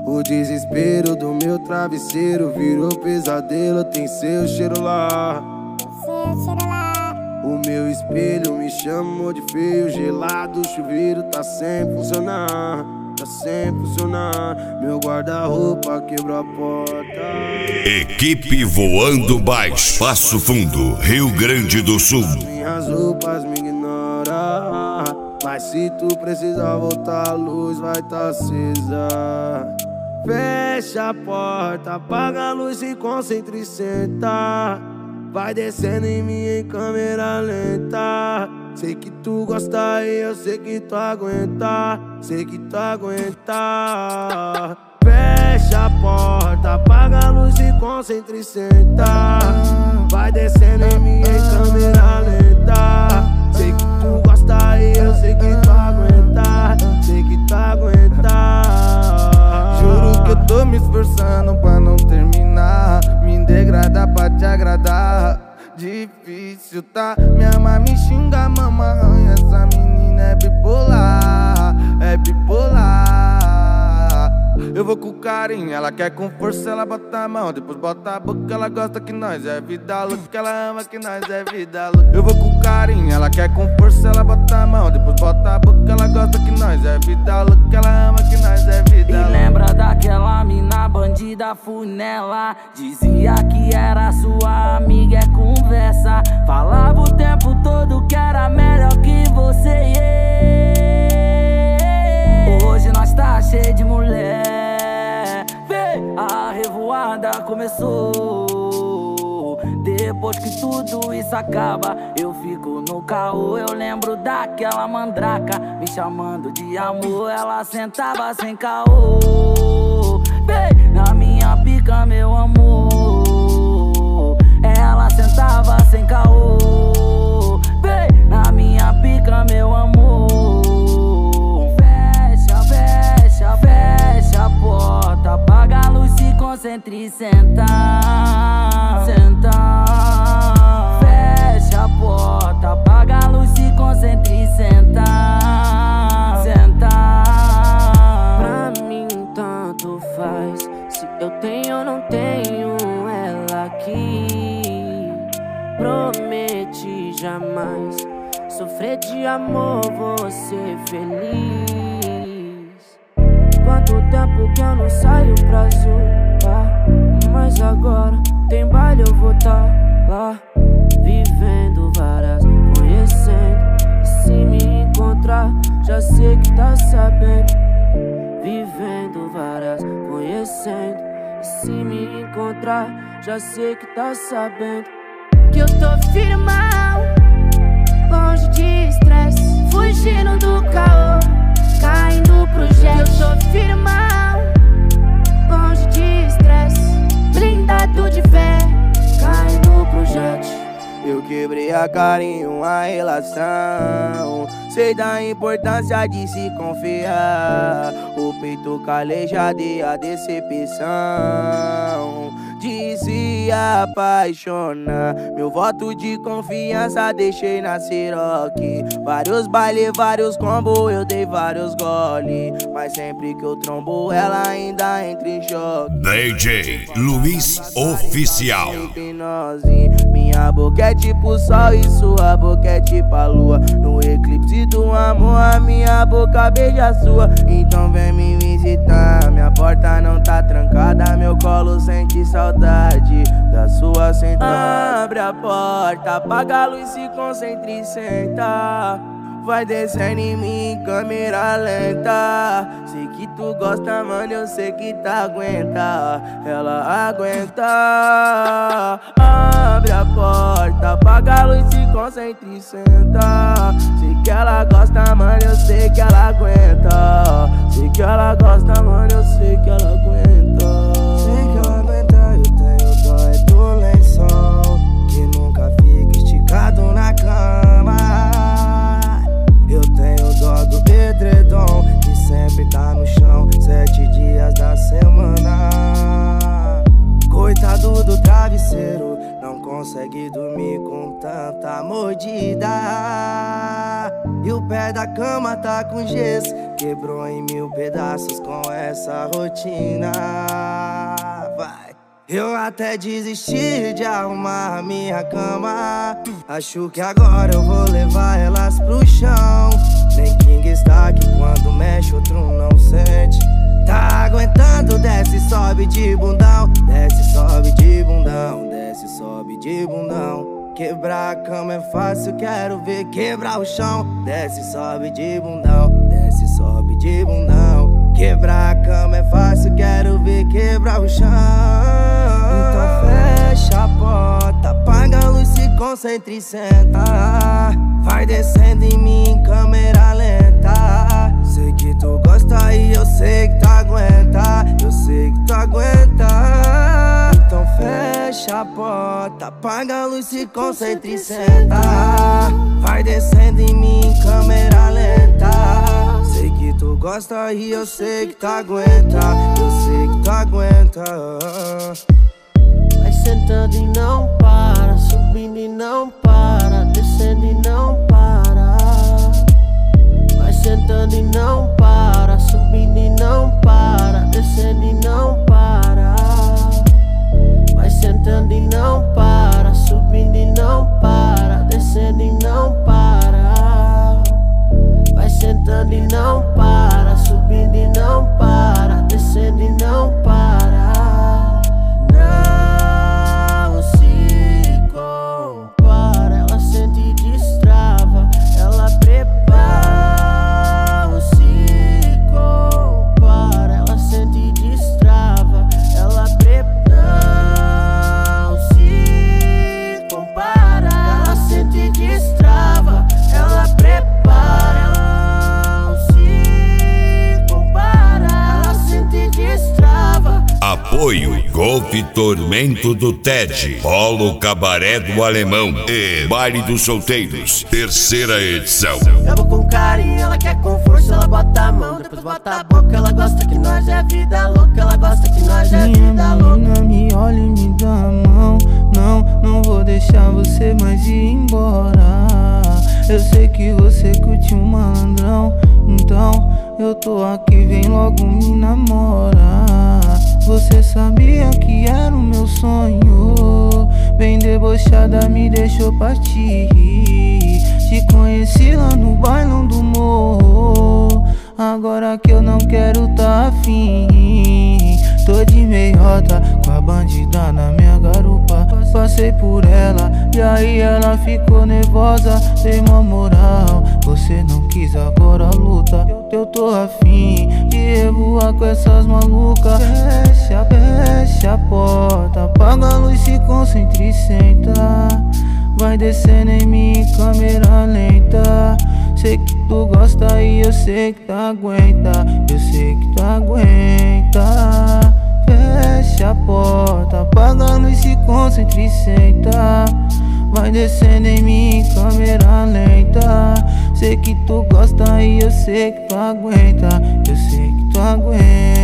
O desespero do meu travesseiro virou pesadelo, tem seu cheiro lá. O meu espelho me chamou de feio, gelado, o chuveiro tá sem funcionar, tá sem funcionar. Meu guarda-roupa quebrou a porta. Equipe Voando Baixo, Passo Fundo, Rio Grande do Sul. Minhas roupas me ignoram, mas se tu precisar voltar, a luz vai tá acesa. Fecha a porta, apaga a luz, se concentra e senta. Vai descendo em mim em câmera lenta. Sei que tu gosta e eu sei que tu aguenta, sei que tu aguenta. Fecha a porta, apaga a luz, se concentra e senta. Vai descendo em mim em câmera lenta. Sei que tu gosta e eu sei que tu aguenta, sei que tu aguenta. Juro que eu tô me esforçando pra não terminar, me degradar pra te agradar. Difícil tá, minha mãe me xinga, mama arranha. Essa menina é bipolar, é bipolar. Eu vou com carinho, ela quer com força, ela bota a mão, depois bota a boca. Ela gosta que nós é vida louca, ela ama que nós é vida louca. Eu vou com carinho, ela quer com força, ela bota a mão, depois bota a boca. Ela gosta que nós é vida louca, ela ama que nós é vida louca. E lembra daquela mina bandida funela? Dizia que era sua amiga, é conversa. Falava o tempo todo que era melhor que você. Hoje nós tá cheio de mulher. Vem, a revoada começou. Depois que tudo isso acaba, eu fico no caô. Eu lembro daquela mandraca me chamando de amor. Ela sentava sem caô. Vem, na minha pica, meu amor. Ela sentava sem caô. Vem, na minha pica, meu amor. Fecha, fecha, fecha a porta, apaga a luz, se concentra e senta. Senta. Fecha a porta, apaga a luz, se concentra e senta. Senta. Pra mim tanto faz se eu tenho ou não tenho ela aqui. Prometi jamais sofrer de amor, vou ser feliz. Quanto tempo que eu não saio pra zoar, mas agora tem baile, eu vou tá lá. Vivendo várias, conhecendo. E se me encontrar, já sei que tá sabendo. Vivendo várias, conhecendo. E se me encontrar, já sei que tá sabendo. Que eu tô firmão, longe de estresse, fugindo do caô, caindo pro jet. Eu tô firmão, longe de estresse, blindado de fé, caindo pro jet. Eu quebrei a cara em uma relação, sei da importância de se confiar. O peito calejado e a decepção de se apaixonar. Meu voto de confiança deixei na Ciroc. Vários bailes, vários combos, eu dei vários gole, mas sempre que eu trombo ela ainda entra em choque. DJ Luiz Oficial. Minha boca é tipo sol e sua boca é tipo a lua. No eclipse do amor a minha boca beija a sua. Então vem me visitar, minha porta não tá trancada. Meu colo sente saudade da sua sentada. Abre a porta, apaga a luz, se concentra e senta. Vai descendo em mim em câmera lenta. Sei que tu gosta, mano, eu sei que tá aguenta. Ela aguenta. Abre a porta, apaga a luz, se concentra e senta. Sei que ela gosta, mano, eu sei que ela aguenta. Sei que ela gosta, mano, eu sei que ela aguenta. Sei que ela aguenta, eu tenho dó é do lençol que nunca fica esticado na cama. Eu tenho dó do edredom que sempre tá no chão 7 dias da semana. Coitado do travesseiro, não consegue dormir com tanta mordida. E o pé da cama tá com gesso, quebrou em 1000 pedaços com essa rotina. Vai. Eu até desisti de arrumar minha cama. Acho que agora eu vou levar elas pro chão. Nem King está aqui quando mexe, outro não sente. Tá aguentando, desce, sobe de bundão. Desce, sobe de bundão. Desce, sobe de bundão. Quebrar a cama é fácil, quero ver quebrar o chão. Desce, sobe de bundão. Desce, sobe de bundão. Quebrar a cama é fácil, quero ver quebrar o chão. Então fecha a porta, apaga a luz, se concentra e senta. Vai descendo em mim em câmera lenta. Sei que tu gosta e eu sei que tu aguenta. Eu sei que tu aguenta. Então fecha a porta, apaga a luz, se concentra e senta. Vai descendo em mim em câmera lenta. Sei que tu gosta e eu sei que tu aguenta. Eu sei que tu aguenta. Vai sentando e não para, subindo e não para, descendo e não para. Vai sentando e não para, subindo e não para, descendo e não para. Vai sentando e não para, subindo e não para, descendo e não para. Vai sentando e não para, subindo e não para, descendo e não para. Não se compara, ela sente e destrava, ela prepara. Não se compara, ela sente e destrava, ela prepara. Não se compara, ela sente e destrava, ela prepara. Não se compara, ela sente e destrava. Apoio Golf Tormento do Ted, Polo Cabaré do Alemão e Baile dos Solteiros, 3ª edição. Eu vou com carinho, ela quer com força, ela bota a mão, depois bota a boca. Ela gosta que nós é vida louca, ela gosta que nós é vida louca. Menina, me olha e me dá a mão. Não vou deixar você mais ir embora. Eu sei que você curte um malandrão, então eu tô aqui, vem logo me namorar. Você sabia que era o meu sonho, bem debochada me deixou partir. Te conheci lá no bailão do morro, agora que eu não quero tá afim. Tô de meiota com a bandida na minha garupa. Passei por ela e aí ela ficou nervosa. Dei uma moral, você não quis, agora luta. Eu tô afim de revoar com essas malucas. Fecha a porta, apaga a luz, se concentra e senta. Vai descendo em mim em câmera lenta. Sei que tu gosta e eu sei que tu aguenta. Eu sei que tu aguenta. Fecha a porta, apaga a luz, se concentra e senta. Vai descendo em mim em câmera lenta. Sei que tu gosta e eu sei que tu aguenta. Eu sei que tu aguenta.